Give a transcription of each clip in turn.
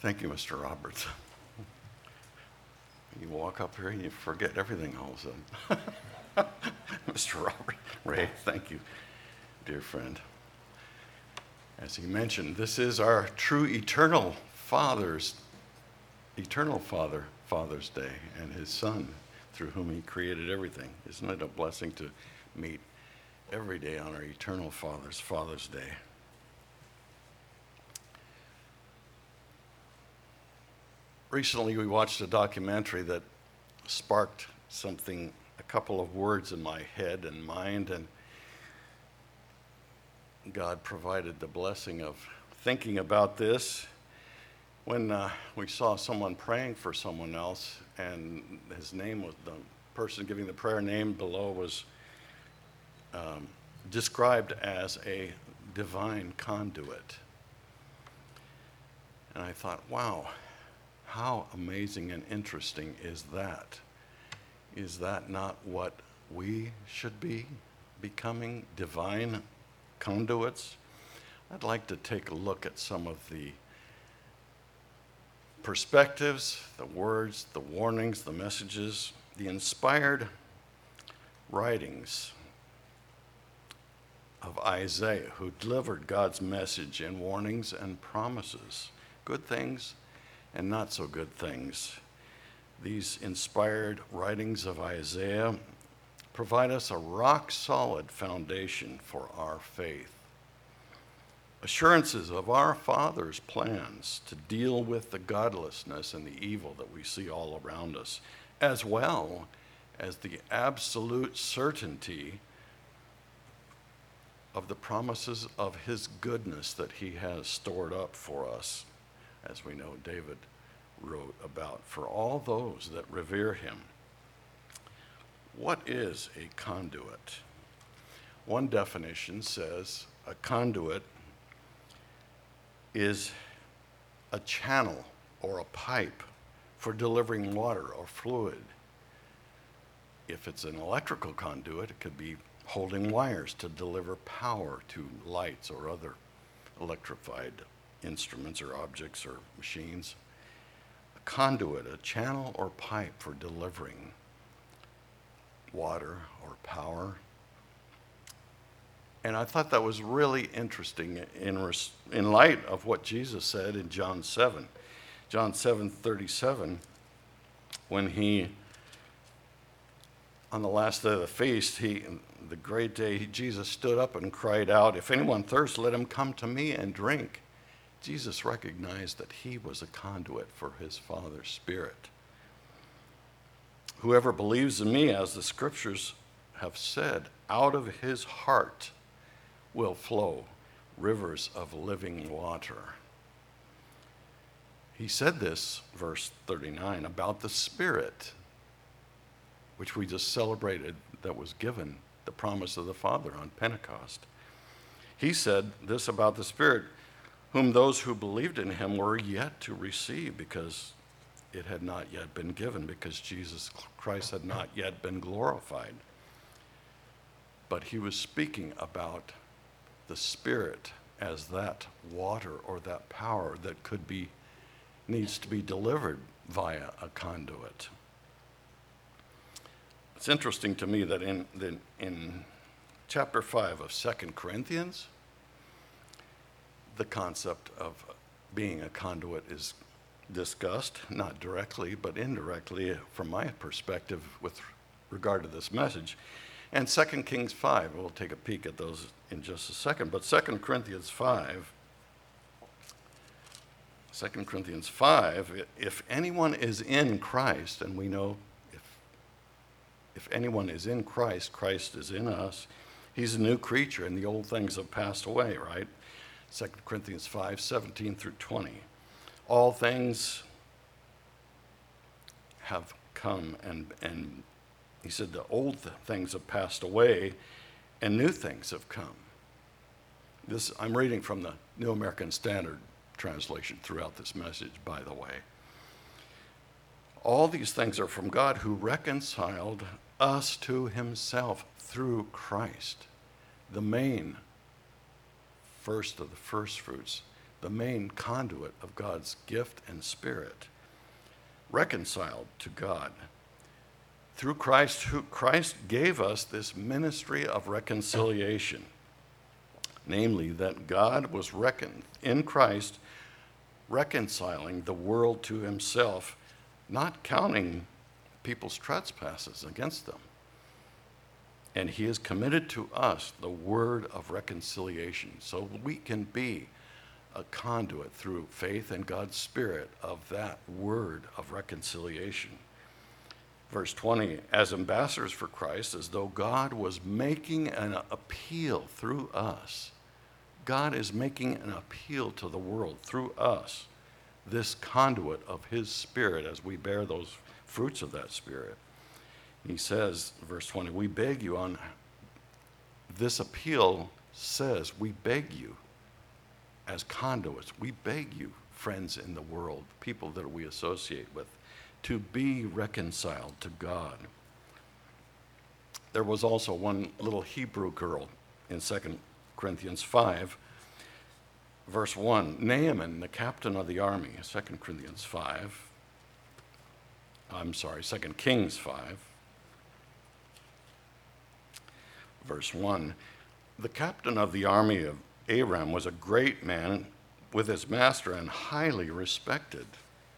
Thank you, Mr. Roberts. You walk up here and you forget everything all of a sudden. Mr. Robert Ray, thank you, dear friend. As he mentioned, this is our true eternal Father's Day, and his Son, through whom he created everything. Isn't it a blessing to meet every day on our eternal Father's Day? Recently, we watched a documentary that sparked a couple of words in my head and mind, and God provided the blessing of thinking about this when we saw someone praying for someone else, and his name was, the person giving the prayer name below was described as a divine conduit. And I thought, wow, how amazing and interesting is that? Is that not what we should be becoming, divine conduits? I'd like to take a look at some of the perspectives, the words, the warnings, the messages, the inspired writings of Isaiah, who delivered God's message in warnings and promises, good things and not so good things. These inspired writings of Isaiah provide us a rock-solid foundation for our faith. Assurances of our Father's plans to deal with the godlessness and the evil that we see all around us, as well as the absolute certainty of the promises of his goodness that he has stored up for us, as we know David wrote about, for all those that revere him. What is a conduit? One definition says a conduit is a channel or a pipe for delivering water or fluid. If it's an electrical conduit, it could be holding wires to deliver power to lights or other electrified instruments or objects or machines. A conduit, a channel or pipe for delivering water or power. And I thought that was really interesting in light of what Jesus said in John 7. John 7:37, when he, on the last day of the feast, the great day, Jesus stood up and cried out, "If anyone thirsts, let him come to me and drink." Jesus recognized that he was a conduit for his Father's Spirit. Whoever believes in me, as the scriptures have said, out of his heart will flow rivers of living water. He said this, verse 39, about the Spirit, which we just celebrated, that was given, the promise of the Father on Pentecost. He said this about the Spirit, whom those who believed in him were yet to receive, because it had not yet been given, because Jesus Christ had not yet been glorified. But he was speaking about the Spirit as that water or that power that needs to be delivered via a conduit. It's interesting to me that in chapter 5 of 2 Corinthians, the concept of being a conduit is discussed, not directly, but indirectly from my perspective with regard to this message. And 2 Kings 5, we'll take a peek at those in just a second, but 2 Corinthians 5, if anyone is in Christ, and we know if anyone is in Christ, Christ is in us, he's a new creature and the old things have passed away, right? 2 Corinthians 5, 17 through 20. All things have come, and he said the old things have passed away and new things have come. This, I'm reading from the New American Standard translation throughout this message, by the way. All these things are from God, who reconciled us to himself through Christ, the main first of the first fruits, the main conduit of God's gift and Spirit, reconciled to God. Through Christ, Christ gave us this ministry of reconciliation, namely that God was in Christ reconciling the world to himself, not counting people's trespasses against them. And he has committed to us the word of reconciliation, so we can be a conduit through faith and God's Spirit of that word of reconciliation. Verse 20, as ambassadors for Christ, as though God was making an appeal through us. God is making an appeal to the world through us, this conduit of his Spirit as we bear those fruits of that Spirit. He says, verse 20, we beg you on this appeal says, we beg you as conduits, we beg you, friends in the world, people that we associate with, to be reconciled to God. There was also one little Hebrew girl in 2 Corinthians 5, verse 1. Naaman, the captain of the army, 2 Kings 5, verse 1. The captain of the army of Aram was a great man with his master and highly respected.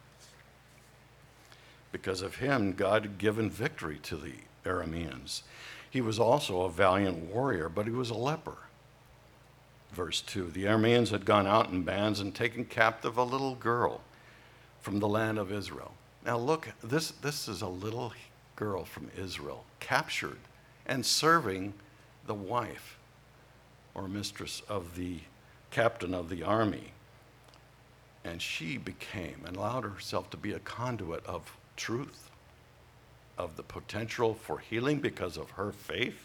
Because of him, God had given victory to the Arameans. He was also a valiant warrior, but he was a leper. Verse 2, the Arameans had gone out in bands and taken captive a little girl from the land of Israel. Now look, this is a little girl from Israel, captured and serving the wife or mistress of the captain of the army. And she became and allowed herself to be a conduit of truth, of the potential for healing because of her faith.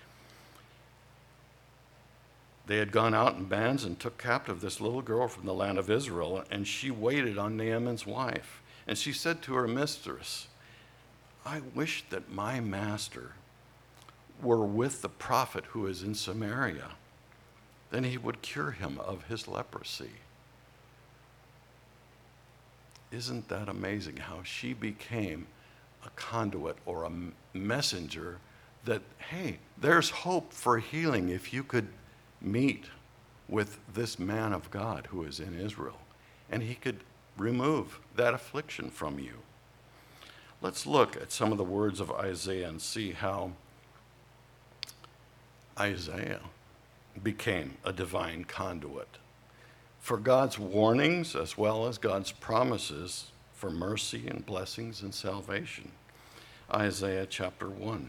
They had gone out in bands and took captive this little girl from the land of Israel, and she waited on Naaman's wife. And she said to her mistress, I wish that my master were with the prophet who is in Samaria. Then he would cure him of his leprosy. Isn't that amazing how she became a conduit or a messenger that, hey, there's hope for healing if you could meet with this man of God who is in Israel, and he could remove that affliction from you. Let's look at some of the words of Isaiah and see how Isaiah became a divine conduit for God's warnings as well as God's promises for mercy and blessings and salvation. Isaiah chapter 1.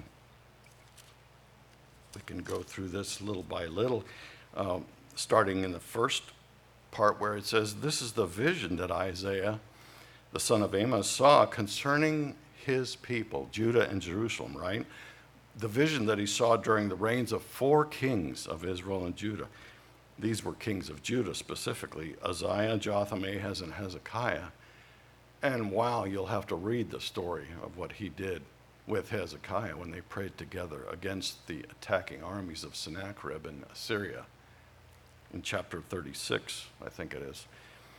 We can go through this little by little, starting in the first part where it says, this is the vision that Isaiah, the son of Amos, saw concerning his people, Judah and Jerusalem, right? The vision that he saw during the reigns of 4 kings of Israel and Judah. These were kings of Judah specifically, Uzziah, Jotham, Ahaz, and Hezekiah. And wow, you'll have to read the story of what he did with Hezekiah when they prayed together against the attacking armies of Sennacherib in Assyria. In chapter 36, I think it is.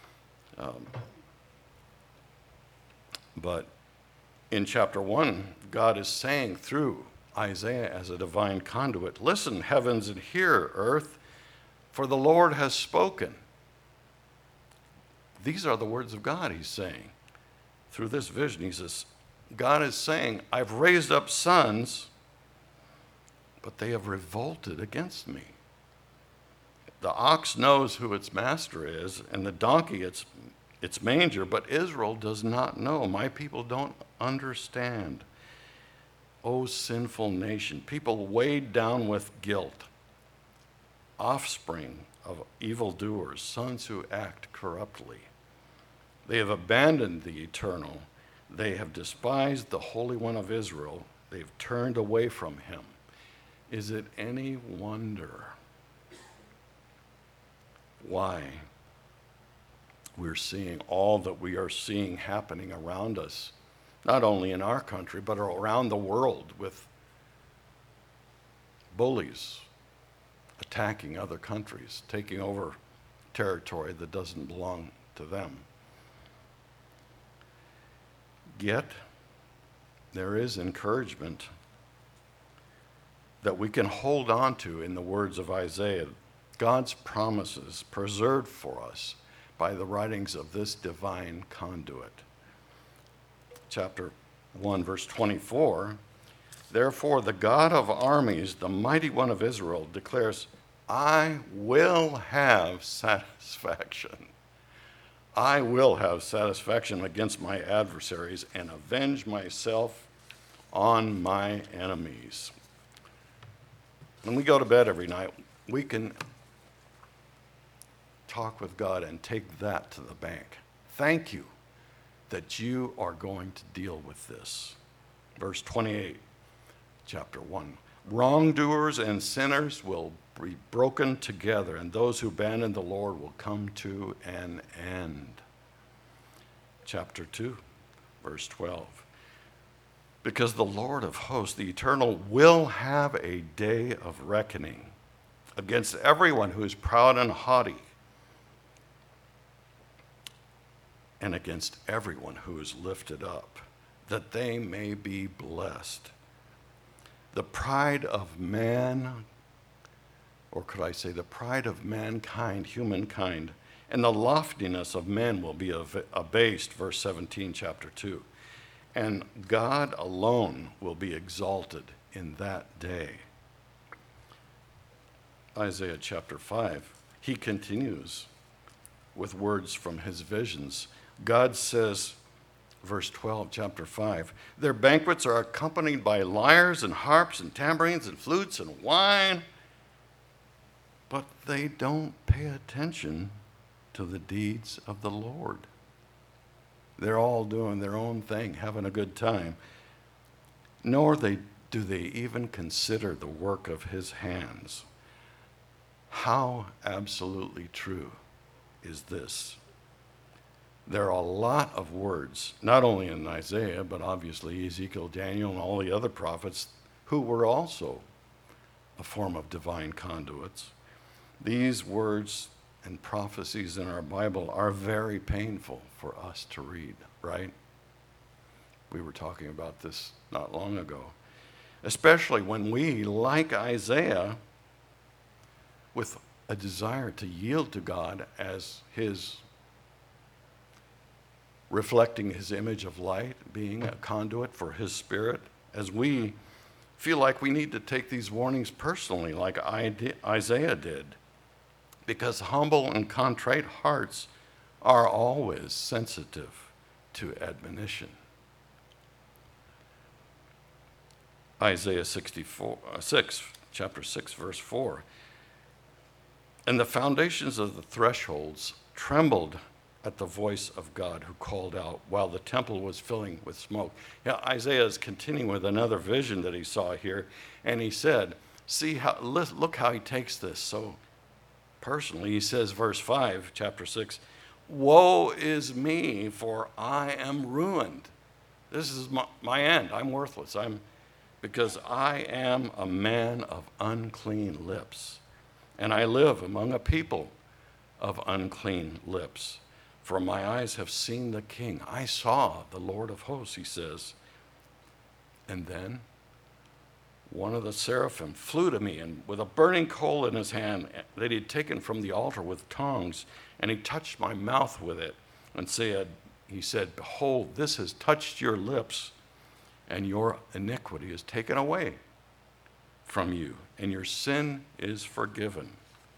But in chapter 1, God is saying through Isaiah as a divine conduit, listen, heavens, and hear, earth, for the Lord has spoken. These are the words of God, he's saying. Through this vision, he says, God is saying, I've raised up sons, but they have revolted against me. The ox knows who its master is, and the donkey its manger, but Israel does not know. My people don't understand. O sinful nation, people weighed down with guilt, offspring of evildoers, sons who act corruptly. They have abandoned the eternal. They have despised the Holy One of Israel. They've turned away from him. Is it any wonder why we're seeing all that we are seeing happening around us, not only in our country, but around the world, with bullies attacking other countries, taking over territory that doesn't belong to them. Yet, there is encouragement that we can hold on to in the words of Isaiah. God's promises preserved for us by the writings of this divine conduit. Chapter 1, verse 24, therefore the God of armies, the mighty one of Israel, declares, I will have satisfaction. I will have satisfaction against my adversaries and avenge myself on my enemies. When we go to bed every night, we can talk with God and take that to the bank. Thank you that you are going to deal with this. Verse 28, chapter 1. Wrongdoers and sinners will be broken together, and those who abandon the Lord will come to an end. Chapter 2, verse 12. Because the Lord of hosts, the Eternal, will have a day of reckoning against everyone who is proud and haughty, and against everyone who is lifted up, that they may be blessed. The pride of man, or could I say the pride of mankind, humankind, and the loftiness of men will be abased, verse 17, chapter 2. And God alone will be exalted in that day. Isaiah chapter 5, he continues with words from his visions. God says, verse 12, chapter 5, their banquets are accompanied by lyres and harps and tambourines and flutes and wine, but they don't pay attention to the deeds of the Lord. They're all doing their own thing, having a good time. Nor do they even consider the work of his hands. How absolutely true is this? There are a lot of words, not only in Isaiah, but obviously Ezekiel, Daniel, and all the other prophets who were also a form of divine conduits. These words and prophecies in our Bible are very painful for us to read, right? We were talking about this not long ago. Especially when we, like Isaiah, with a desire to yield to God as his reflecting his image of light, being a conduit for his spirit, as we feel like we need to take these warnings personally, like Isaiah did, because humble and contrite hearts are always sensitive to admonition. Isaiah 6, chapter 6, verse 4. And the foundations of the thresholds trembled at the voice of God who called out while the temple was filling with smoke. Yeah, Isaiah is continuing with another vision that he saw here, and he said, look how he takes this so personally. He says, verse 5, chapter 6, woe is me, for I am ruined. This is my end. I'm worthless. Because I am a man of unclean lips, and I live among a people of unclean lips. For my eyes have seen the King. I saw the Lord of hosts, he says. And then one of the seraphim flew to me, and with a burning coal in his hand that he had taken from the altar with tongs, and he touched my mouth with it, and he said, behold, this has touched your lips, and your iniquity is taken away from you, and your sin is forgiven.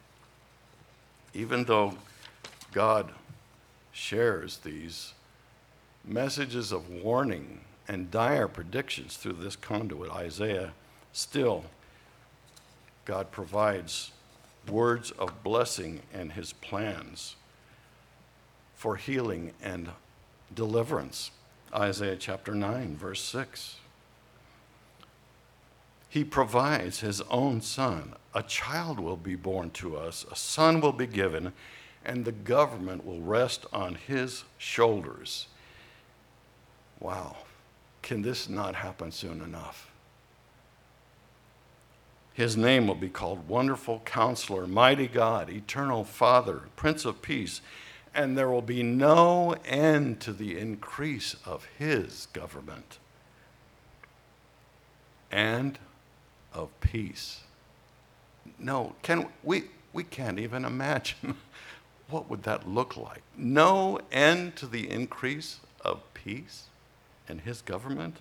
Even though God shares these messages of warning and dire predictions through this conduit, Isaiah, still, God provides words of blessing and his plans for healing and deliverance. Isaiah chapter 9, verse 6. He provides his own son. A child will be born to us, a son will be given, and the government will rest on his shoulders. Wow. Can this not happen soon enough? His name will be called Wonderful Counselor, Mighty God, Eternal Father, Prince of Peace, and there will be no end to the increase of his government and of peace. No, we can't even imagine what would that look like. No end to the increase of peace and his government.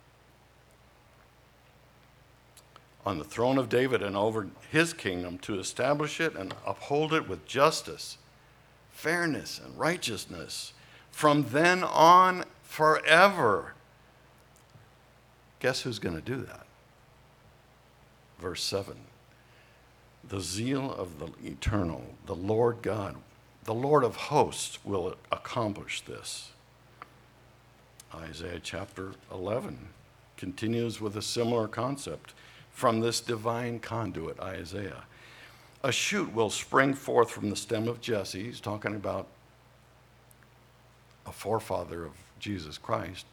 On the throne of David and over his kingdom, to establish it and uphold it with justice, fairness, and righteousness from then on forever. Guess who's going to do that? Verse 7. The zeal of the eternal, the Lord God, the Lord of hosts will accomplish this. Isaiah chapter 11 continues with a similar concept from this divine conduit, Isaiah. A shoot will spring forth from the stem of Jesse. He's talking about a forefather of Jesus Christ,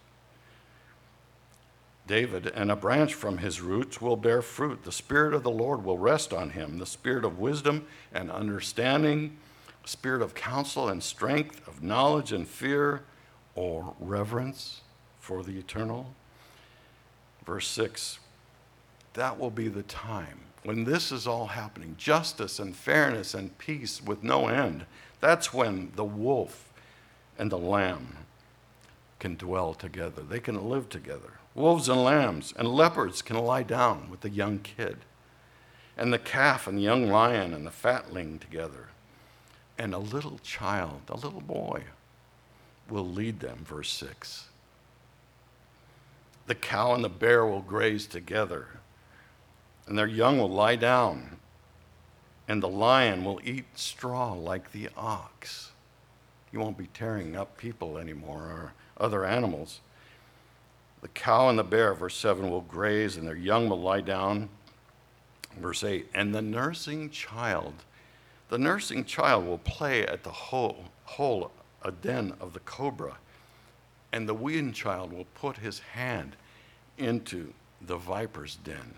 David, and a branch from his roots will bear fruit. The Spirit of the Lord will rest on him, the Spirit of wisdom and understanding, Spirit of counsel and strength, of knowledge and fear, or reverence for the eternal. Verse 6, that will be the time when this is all happening, justice and fairness and peace with no end. That's when the wolf and the lamb can dwell together. They can live together. Wolves and lambs and leopards can lie down with the young kid, and the calf and the young lion and the fatling together. And a little child, a little boy, will lead them, verse 6. The cow and the bear will graze together, and their young will lie down, and the lion will eat straw like the ox. You won't be tearing up people anymore or other animals. The cow and the bear, verse 7, will graze, and their young will lie down. Verse 8, and the nursing child will play at the hole, a den of the cobra, and the weaned child will put his hand into the viper's den.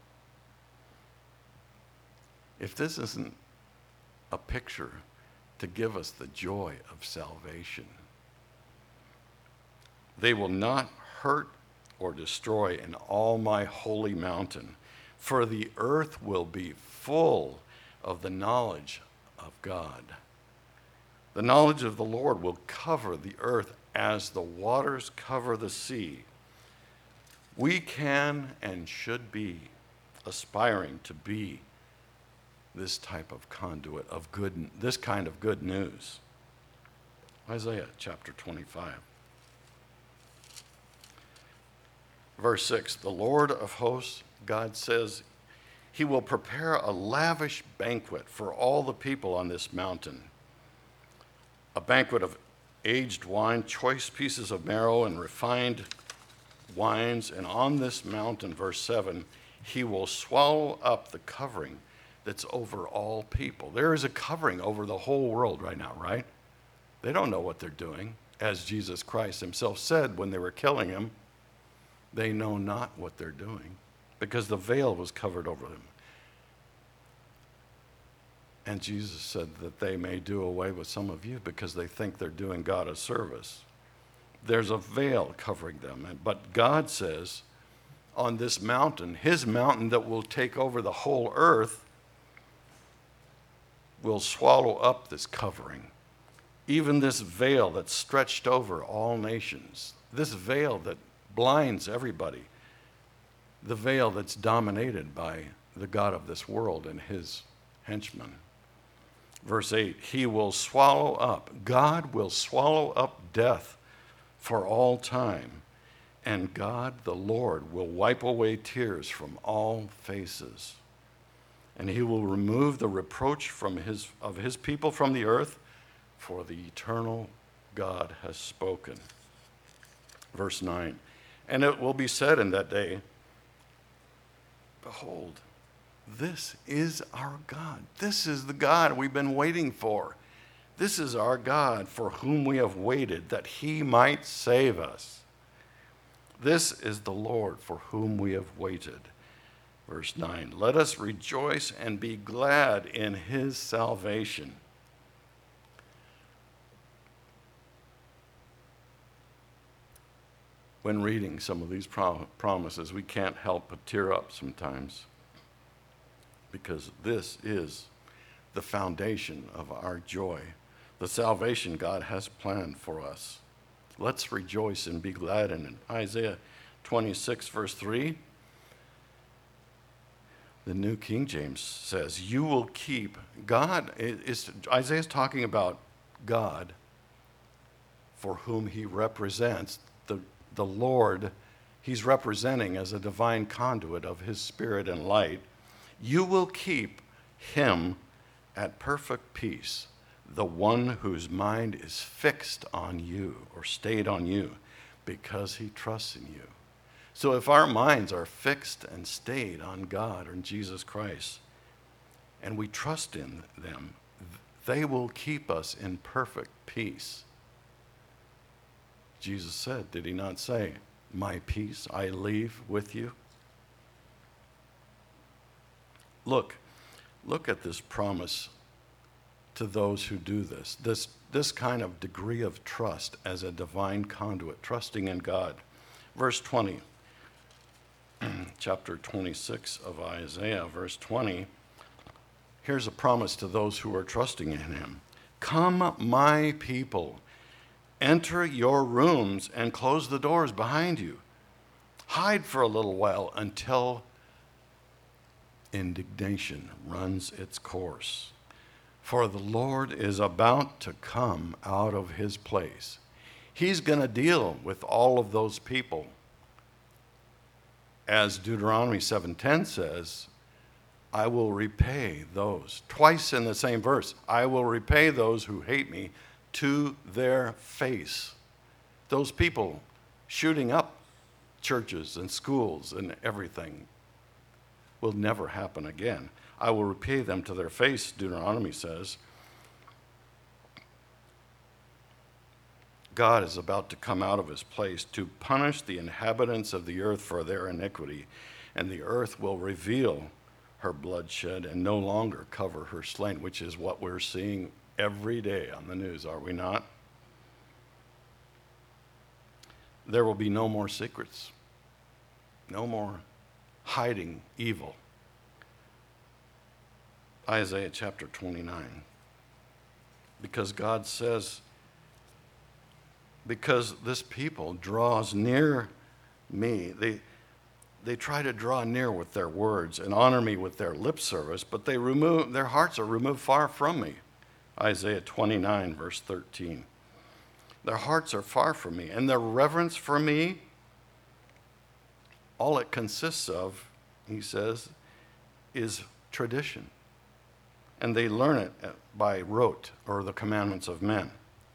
If this isn't a picture to give us the joy of salvation, they will not hurt or destroy in all my holy mountain, for the earth will be full of the knowledge of God. The knowledge of the Lord will cover the earth as the waters cover the sea. We can and should be aspiring to be this type of conduit of good, this kind of good news. Isaiah chapter 25. Verse 6, the Lord of hosts, God says, he will prepare a lavish banquet for all the people on this mountain, a banquet of aged wine, choice pieces of marrow, and refined wines. And on this mountain, verse 7, he will swallow up the covering that's over all people. There is a covering over the whole world right now, right? They don't know what they're doing. As Jesus Christ himself said when they were killing him, they know not what they're doing because the veil was covered over them. And Jesus said that they may do away with some of you because they think they're doing God a service. There's a veil covering them. But God says on this mountain, his mountain that will take over the whole earth, will swallow up this covering. Even this veil that's stretched over all nations, this veil that blinds everybody, the veil that's dominated by the god of this world and his henchmen. Verse 8, he will swallow up, God will swallow up death for all time, and God the Lord will wipe away tears from all faces. And he will remove the reproach of his people from the earth, for the eternal God has spoken. Verse 9, and it will be said in that day, behold, this is our God. This is the God we've been waiting for. This is our God for whom we have waited, that he might save us. This is the Lord for whom we have waited. Verse 9, let us rejoice and be glad in his salvation. When reading some of these promises, we can't help but tear up sometimes, because this is the foundation of our joy, the salvation God has planned for us. Let's rejoice and be glad in it. Isaiah 26, verse 3, the New King James says, you will keep God. Isaiah's talking about God, for whom he represents, the Lord he's representing as a divine conduit of his spirit and light. You will keep him at perfect peace, the one whose mind is fixed on you or stayed on you, because he trusts in you. So if our minds are fixed and stayed on God or in Jesus Christ, and we trust in them, they will keep us in perfect peace. Jesus said, did he not say, my peace I leave with you? Look at this promise to those who do this kind of degree of trust as a divine conduit, trusting in God. Verse 20, chapter 26 of Isaiah, verse 20, here's a promise to those who are trusting in him. Come, my people, enter your rooms and close the doors behind you. Hide for a little while until indignation runs its course. For the Lord is about to come out of his place. He's going to deal with all of those people. As Deuteronomy 7:10 says, I will repay those. Twice in the same verse, I will repay those who hate me to their face. Those people shooting up churches and schools and everything will never happen again. I will repay them to their face, Deuteronomy says. God is about to come out of his place to punish the inhabitants of the earth for their iniquity, and the earth will reveal her bloodshed and no longer cover her slain, which is what we're seeing every day on the news, are we not? There will be no more secrets, no more hiding evil. Isaiah chapter 29. Because God says, because this people draws near me, they try to draw near with their words and honor me with their lip service, but their hearts are removed far from me. Isaiah 29, verse 13. Their hearts are far from me, and their reverence for me, all it consists of, he says, is tradition. And they learn it by rote, or the commandments of men.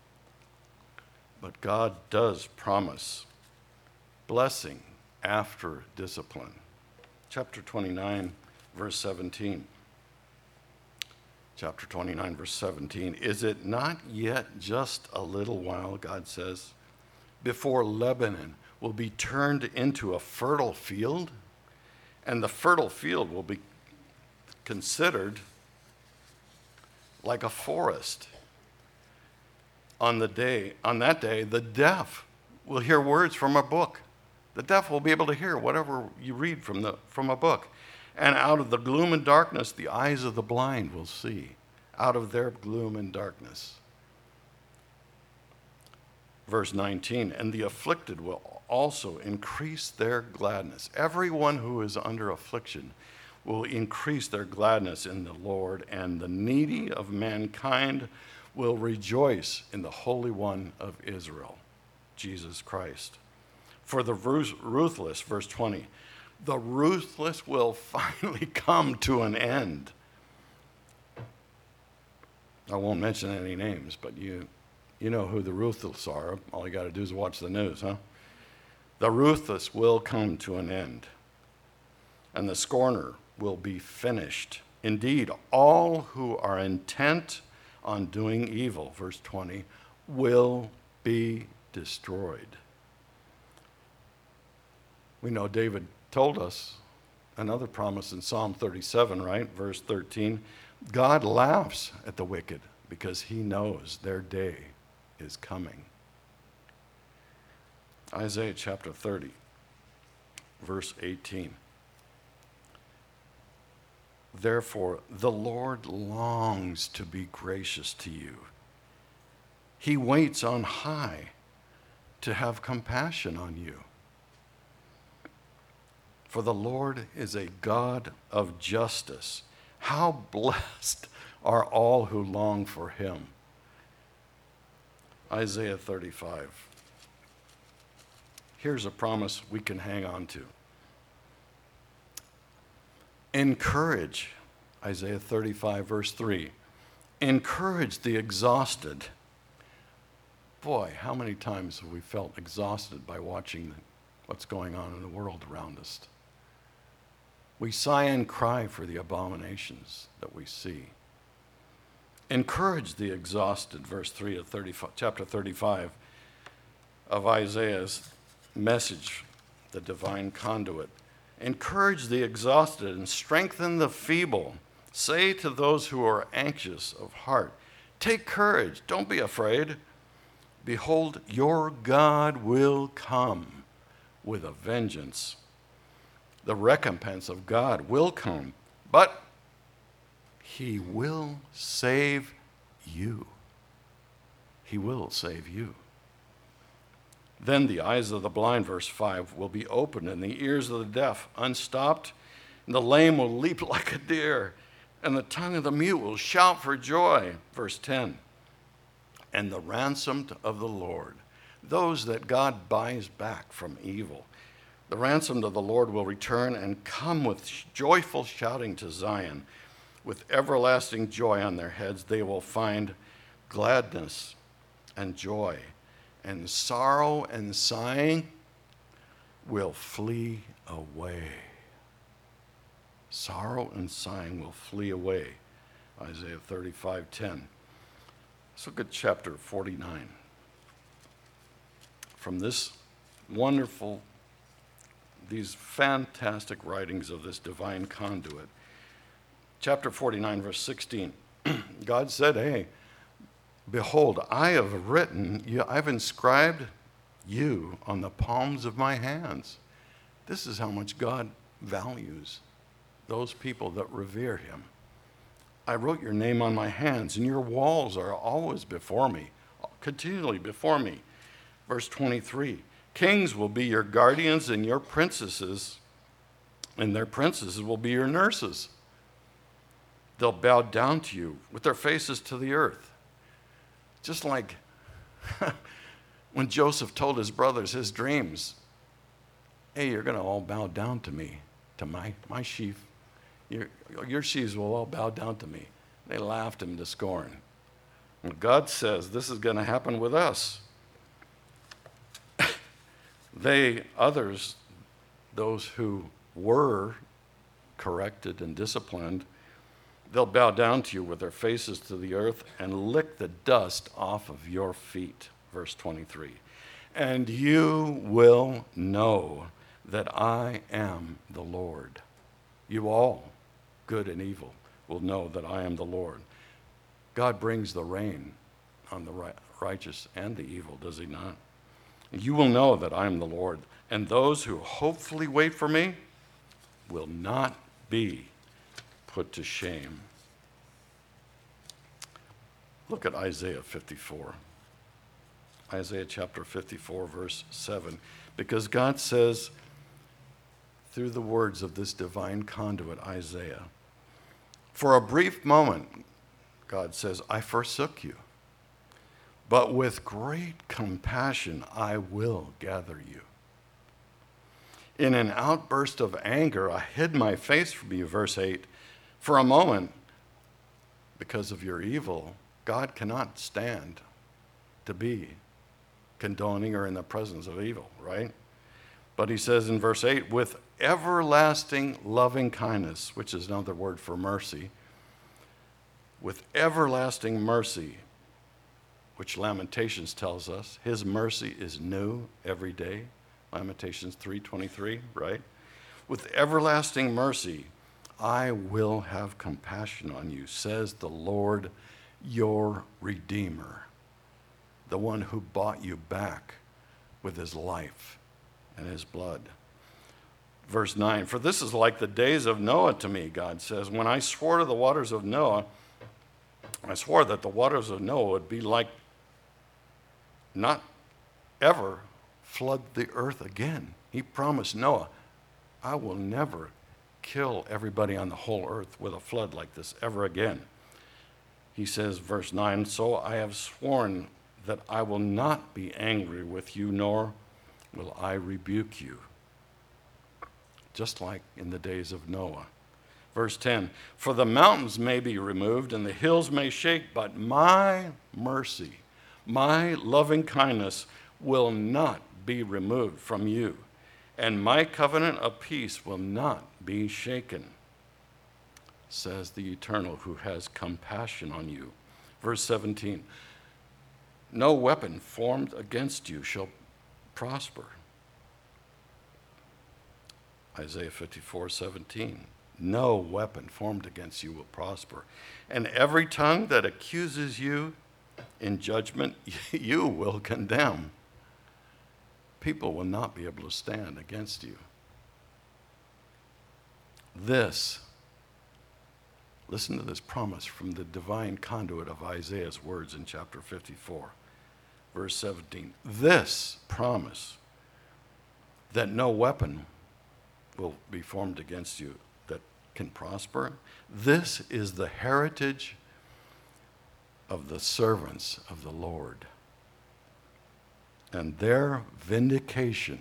But God does promise blessing after discipline. Chapter 29, verse 17. Chapter 29, verse 17. Is it not yet just a little while, God says, before Lebanon will be turned into a fertile field? And the fertile field will be considered like a forest. On that day, the deaf will hear words from a book. The deaf will be able to hear whatever you read from a book. And out of the gloom and darkness, the eyes of the blind will see. Out of their gloom and darkness. Verse 19, and the afflicted will also increase their gladness. Everyone who is under affliction will increase their gladness in the Lord, and the needy of mankind will rejoice in the Holy One of Israel, Jesus Christ. For the ruthless, verse 20, the ruthless will finally come to an end. I won't mention any names, but you know who the ruthless are. All you got to do is watch the news, huh? The ruthless will come to an end, and the scorner will be finished. Indeed, all who are intent on doing evil, verse 20, will be destroyed. We know David told us another promise in Psalm 37, right? Verse 13. God laughs at the wicked because he knows their day is coming. Isaiah chapter 30, verse 18. Therefore, the Lord longs to be gracious to you. He waits on high to have compassion on you. For the Lord is a God of justice. How blessed are all who long for him. Isaiah 35. Here's a promise we can hang on to. Encourage, Isaiah 35, verse 3. Encourage the exhausted. Boy, how many times have we felt exhausted by watching what's going on in the world around us? We sigh and cry for the abominations that we see. Encourage the exhausted, verse 3 of chapter 35 of Isaiah's message, the divine conduit. Encourage the exhausted and strengthen the feeble. Say to those who are anxious of heart, take courage, don't be afraid. Behold, your God will come with a vengeance. The recompense of God will come, but he will save you. He will save you. Then the eyes of the blind, verse 5, will be opened, and the ears of the deaf unstopped, and the lame will leap like a deer, and the tongue of the mute will shout for joy. Verse 10, and the ransomed of the Lord, those that God buys back from evil, the ransomed of the Lord will return and come with joyful shouting to Zion. With everlasting joy on their heads, they will find gladness and joy, and sorrow and sighing will flee away. Sorrow and sighing will flee away. Isaiah 35:10. Let's look at chapter 49. From this wonderful, these fantastic writings of this divine conduit. Chapter 49, verse 16. God said, hey, behold, I have written, I've inscribed you on the palms of my hands. This is how much God values those people that revere him. I wrote your name on my hands, and your walls are always before me, continually before me. Verse 23, kings will be your guardians, and your princesses, and their princesses will be your nurses. They'll bow down to you with their faces to the earth. Just like when Joseph told his brothers his dreams. Hey, you're going to all bow down to me, to my sheaf. Your sheaves will all bow down to me. They laughed him to scorn. And God says this is going to happen with us. Others, those who were corrected and disciplined, they'll bow down to you with their faces to the earth and lick the dust off of your feet. Verse 23. And you will know that I am the Lord. You all, good and evil, will know that I am the Lord. God brings the rain on the righteous and the evil, does he not? You will know that I am the Lord, and those who hopefully wait for me will not be put to shame. Look at Isaiah 54. Isaiah chapter 54, verse 7. Because God says, through the words of this divine conduit, Isaiah, for a brief moment, God says, I forsook you, but with great compassion I will gather you. In an outburst of anger, I hid my face from you, verse 8. For a moment, because of your evil, God cannot stand to be condoning or in the presence of evil, right? But he says in verse 8, with everlasting loving kindness, which is another word for mercy, with everlasting mercy, which Lamentations tells us, his mercy is new every day. Lamentations 3:23, right? with everlasting mercy, I will have compassion on you, says the Lord, your Redeemer, the one who bought you back with his life and his blood. Verse 9, for this is like the days of Noah to me, God says. When I swore to the waters of Noah, I swore that the waters of Noah would be like not ever flood the earth again. He promised Noah, I will never kill everybody on the whole earth with a flood like this ever again. He says, verse 9, so I have sworn that I will not be angry with you, nor will I rebuke you. Just like in the days of Noah. Verse 10, for the mountains may be removed and the hills may shake, but my mercy, my loving kindness will not be removed from you, and my covenant of peace will not be shaken, says the Eternal, who has compassion on you. Verse 17, no weapon formed against you shall prosper. Isaiah 54:17, no weapon formed against you will prosper. And every tongue that accuses you in judgment, you will condemn. People will not be able to stand against you. Listen to this promise from the divine conduit of Isaiah's words in chapter 54, verse 17. This promise that no weapon will be formed against you that can prosper, this is the heritage of the servants of the Lord. And their vindication,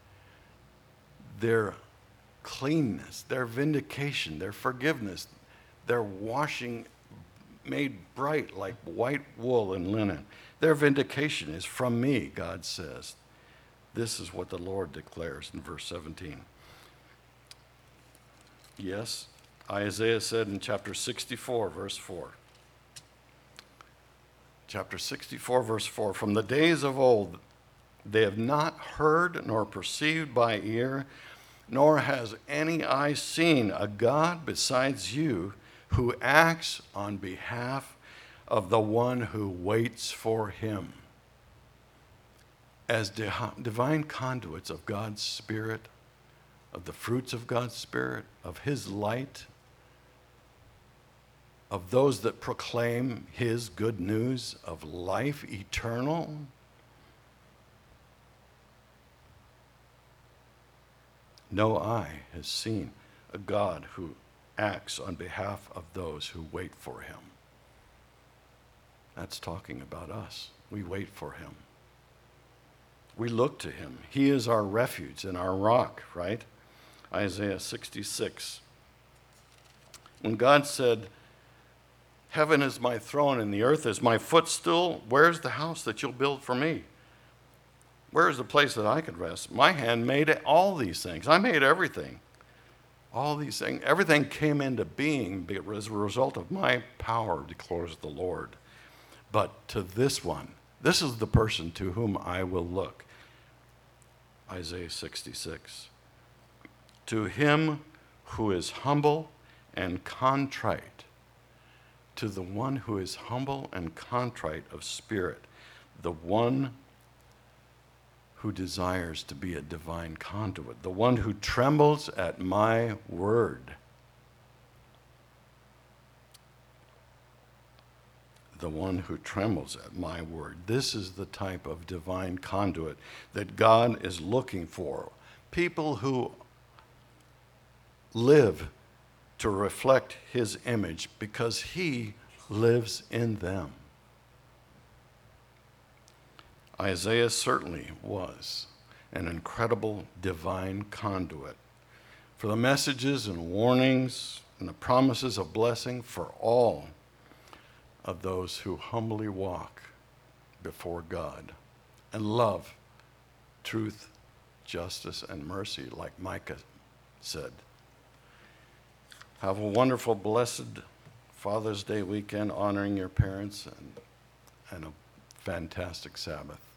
their cleanness, their vindication, their forgiveness, their washing made bright like white wool and linen. Their vindication is from me, God says. This is what the Lord declares in verse 17. Yes, Isaiah said in chapter 64, verse 4. Chapter 64, verse 4, from the days of old, they have not heard nor perceived by ear, nor has any eye seen a God besides you who acts on behalf of the one who waits for him. As divine conduits of God's Spirit, of the fruits of God's Spirit, of his light, of those that proclaim his good news of life eternal, no eye has seen a God who acts on behalf of those who wait for him. That's talking about us. We wait for him. We look to him. He is our refuge and our rock, right? Isaiah 66. When God said, heaven is my throne and the earth is my footstool, where's the house that you'll build for me? Where is the place that I could rest? My hand made all these things. I made everything. All these things. Everything came into being as a result of my power, declares the Lord. But to this one, this is the person to whom I will look. Isaiah 66. To him who is humble and contrite, to the one who is humble and contrite of spirit, the one who desires to be a divine conduit, the one who trembles at my word, the one who trembles at my word. This is the type of divine conduit that God is looking for. People who live to reflect his image because he lives in them. Isaiah certainly was an incredible divine conduit for the messages and warnings and the promises of blessing for all of those who humbly walk before God and love truth, justice, and mercy, like Micah said. Have a wonderful, blessed Father's Day weekend, honoring your parents, and a fantastic Sabbath.